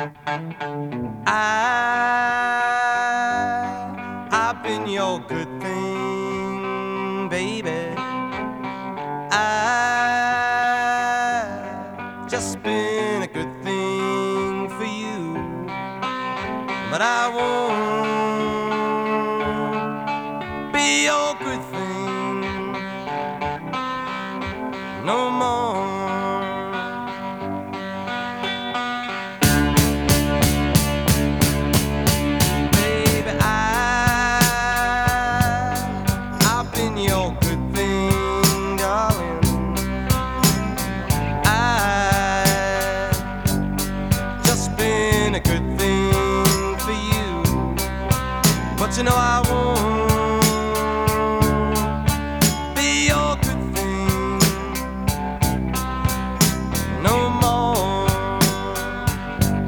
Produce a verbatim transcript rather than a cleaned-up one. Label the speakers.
Speaker 1: I, I've been your good thing, baby. I just been a good thing for you, but I won't be your good thing no more. Baby, I, I've been your good thing, darling. I just been a good thing for you, but you know I